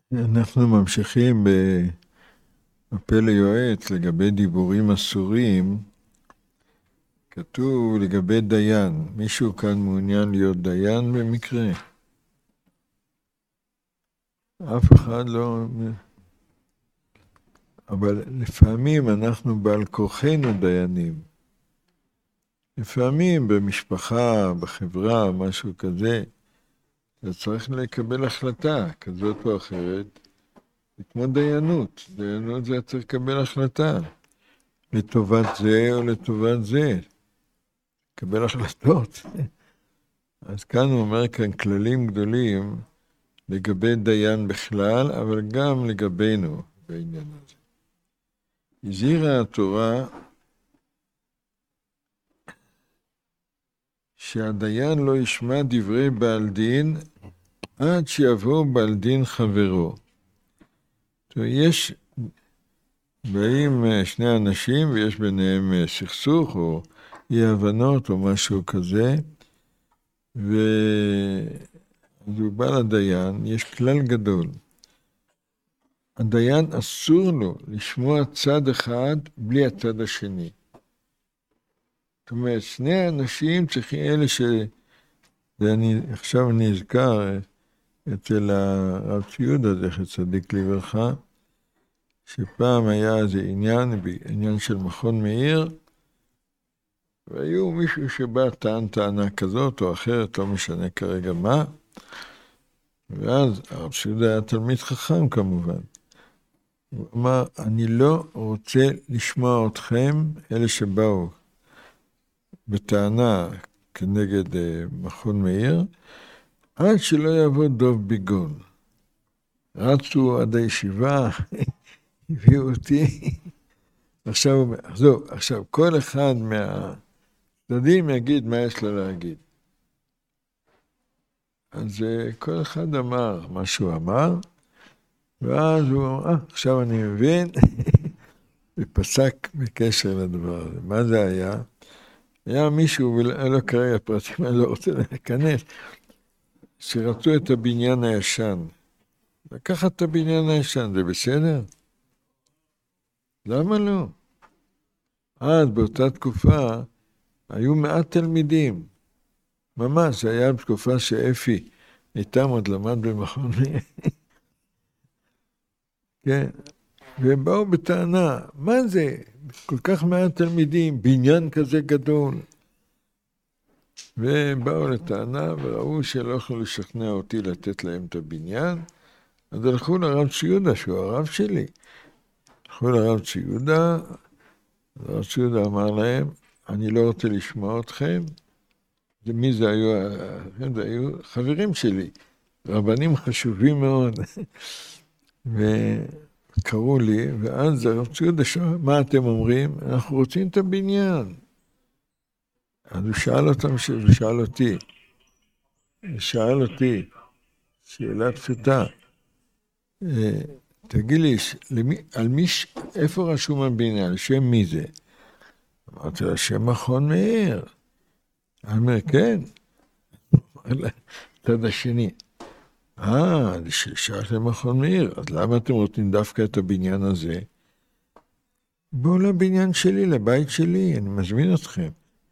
אנחנו ממשיכים בפה ליועץ לגבי דיבורים אסורים. כתוב לגבי דיין. מישהו כאן מעוניין להיות דיין במקרה? אף אחד לא... אבל לפעמים אנחנו בעל כורחנו דיינים. לפעמים במשפחה, בחברה, משהו כזה, אתה צריך לקבל החלטה כזאת או אחרת. זה כמו דיינות. דיינות זה צריך לקבל החלטה. לטובת זה או לטובת זה. לקבל החלטות. אז כאן הוא אומר כאן כללים גדולים לגבי דיין בכלל, אבל גם לגבינו בעניין הזה. הזהירה התורה שהדיין לא ישמע דברי בעל דין עד שיבוא בעל דין חברו. יש באים שני אנשים ויש ביניהם סכסוך או אי הבנות או משהו כזה, והוא בא לדיין. יש כלל גדול. הדיין אסור לו לשמוע צד אחד בלי הצד השני. זאת אומרת, שני האנשים צריכים, אלה ואני עכשיו נזכר אצל הרב ציודה, זכר צדיק לברכה, שפעם היה איזה עניין של מכון מאיר, והיו מישהו שבא טען טענה כזאת או אחרת, לא משנה כרגע מה, ואז הרב ציודה היה תלמיד חכם כמובן. הוא אמר, אני לא רוצה לשמוע אתכם, אלה שבאו בטענה כנגד מכון מאיר, עד שלא יבוא דוב ביגון. רצו עד הישיבה, הביאו אותי. עכשיו כל אחד מהצדדים יגיד מה יש לו להגיד. אז כל אחד אמר מה שהוא אמר, ואז הוא אמר, עכשיו אני מבין, ופסק בקשר לדבר הזה. מה זה היה? היה מישהו, ולא כרגע פרטים, אני לא רוצה להיכנס, שרצו את הבניין הישן. לקחת את הבניין הישן, זה בסדר? למה לא? אז באותה תקופה היו מעט תלמידים. ממש, זה היה בתקופה שאפי איתם עוד למד במכון. כן, והם באו בטענה, מה זה? כל כך מעט תלמידים, בניין כזה גדול. והם באו לטענה וראו שלא יכולו לשכנע אותי לתת להם את הבניין, אז הלכו לרב ציודה, שהוא הרב שלי. הלכו לרב ציודה, הרב ציודה אמר להם, אני לא רוצה לשמוע אתכם. מי זה היו? זה היו חברים שלי, רבנים חשובים מאוד. וקראו לי, ואז הרב ציודה שאל, מה אתם אומרים? אנחנו רוצים את הבניין. אז הוא שאל אותם, הוא שאל אותי, שאלה פשוטה. תגיד לי, איפה רשום הבניין? על שם מי זה? אמרתי לה, שם מכון מאיר. אני אומר, כן. צד השני. זה שייך למכון מאיר. אז למה אתם רוצים דווקא את הבניין הזה? בואו לבניין שלי, לבית שלי, אני מזמין אתכם.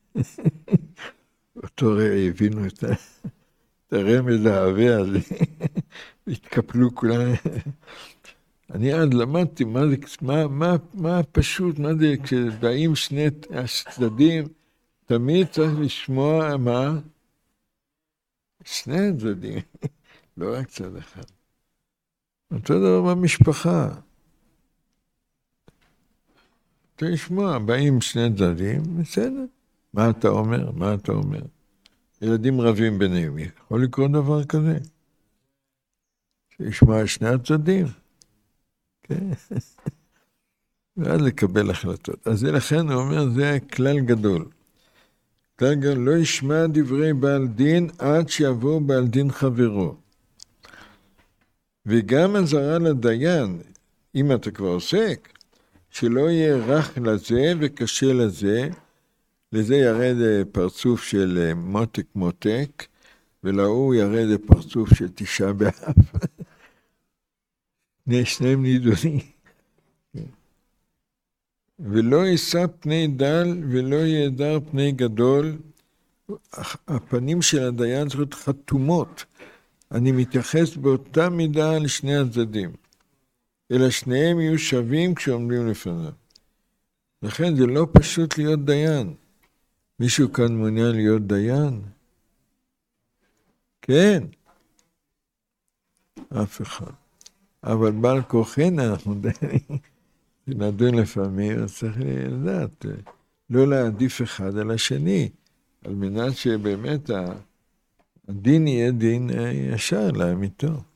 אותו רגע הבינו את הרמז העבה הזה. התקפלו כולם. אני עד למדתי מה פשוט, מה זה, כשבאים שני הצדדים, תמיד צריך לשמוע מה? שני הצדדים, לא רק צד אחד. אותו דבר במשפחה. אתה לשמוע, באים שני צדדים, בסדר. מה אתה אומר? מה אתה אומר? ילדים רבים ביניהם, יכול לקרות דבר כזה? שישמע שני הצדדים. כן. ואז לקבל החלטות. אז לכן הוא אומר, זה כלל גדול. כלל גדול, לא ישמע דברי בעל דין עד שיבוא בעל דין חברו. וגם הזרה לדיין, אם אתה כבר עוסק, שלא יהיה רך לזה וקשה לזה, לזה ירד פרצוף של מותק מותק, ולהוא ירד פרצוף של תשעה באב. שניהם נידונים. ולא יישא פני דל ולא יהדר פני גדול. הפנים של הדיין צריכות להיות חתומות. אני מתייחס באותה מידה לשני הצדדים. אלא שניהם יהיו שווים כשעומדים לפניו. לכן זה לא פשוט להיות דיין. מישהו כאן מעוניין להיות דיין? כן. אף אחד. אבל בעל כוחנה אנחנו נדון לפעמים, אז צריך לדעת, לא להעדיף אחד על השני, על מנת שבאמת הדין יהיה דין ישר לאמיתו.